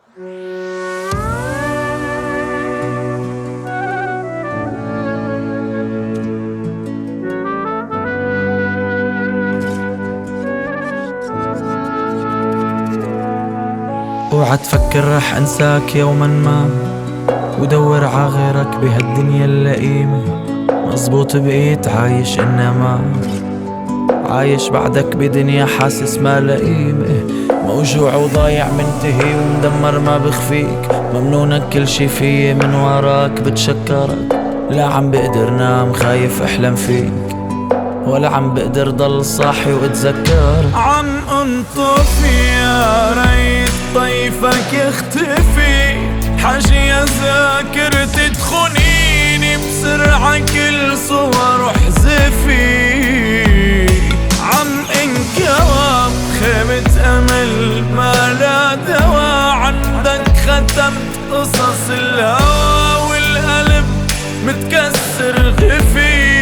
اوعى تفكر رح انساك يوما ما، ودور عغيرك بهالدنيا اللئيمة. مزبوط بقيت عايش انما عايش بعدك بدنيا حاسس ما لئيمة. موجوع وضايع منتهي ومدمر ما بخفيك، ممنونك كل شي فيي من وراك بتشكرك. لا عم بقدر نام خايف احلم فيك، ولا عم بقدر ضل صاحي واتذكر. عم انطفي يا ريت طيفك يختفي، حاجة يا ذاكرتي تخونيني بسرعة كل صور واحذفي. عم انكوى بخيمة امل ما لا دوا، عندك ختمت قصص الهوى والقلب متكسر غفي.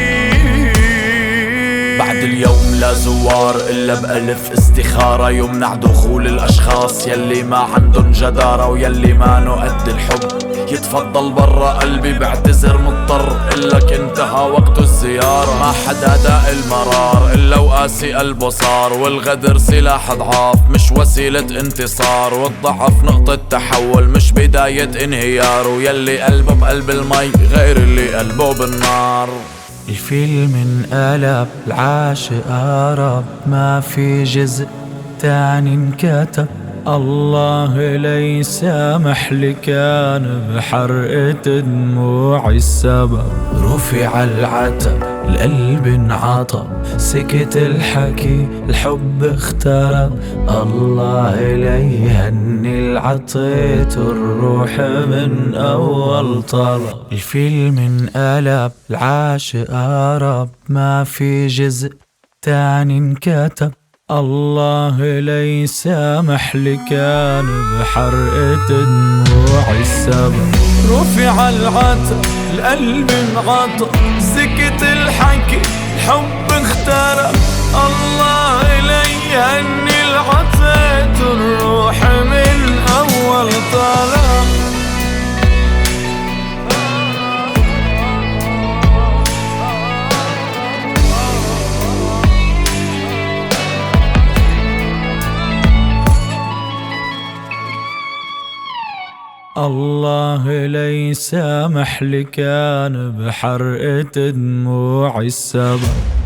بعد اليوم لا زوار إلا بألف استخارة، يمنع دخول الأشخاص يلي ما عندن جدارة ويلي ما قد الحب. يتفضل برا قلبي بعتذر مضطر، إلك انتهى وقت الزيارة. ما حدا داق المرار إلا وقاسي قلبه صار، والغدر سلاح ضعاف مش وسيلة انتصار، والضعف نقطة تحول مش بداية انهيار. ويلي قلبه بقلب المي غير اللي قلبه بالنار. الفيلم انقلب العاشق هرب، ما في جزء تاني انكتب. الله لا يسامح لي كان بحرقة دموعي السبب. رفع العتب القلب انعطب، سكت الحكي الحب اخترب. الله لا يهني العطيت الروح من اول طلب. الفيلم انقلب العاشق هرب، ما في جزء تاني انكتب. الله لا يسامح لي كان بحرقة دموعي السبب. رفع العتب القلب انعطب، سكت الحكي الحب اخترب. الله لا يهني العطيت الروح من اول طلب. الله لا يسامح لي كان بحرقة دموعي السبب.